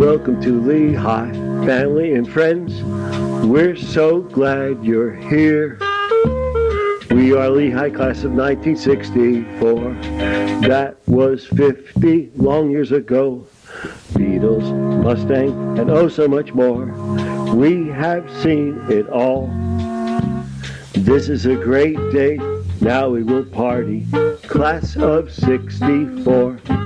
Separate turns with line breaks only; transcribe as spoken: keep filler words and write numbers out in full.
Welcome to Lehigh, family and friends. We're so glad you're here. We are Lehigh, class of nineteen sixty-four. That was fifty long years ago. Beatles, Mustang, and oh so much more. We have seen it all. This is a great day. Now we will party. Class of sixty-four.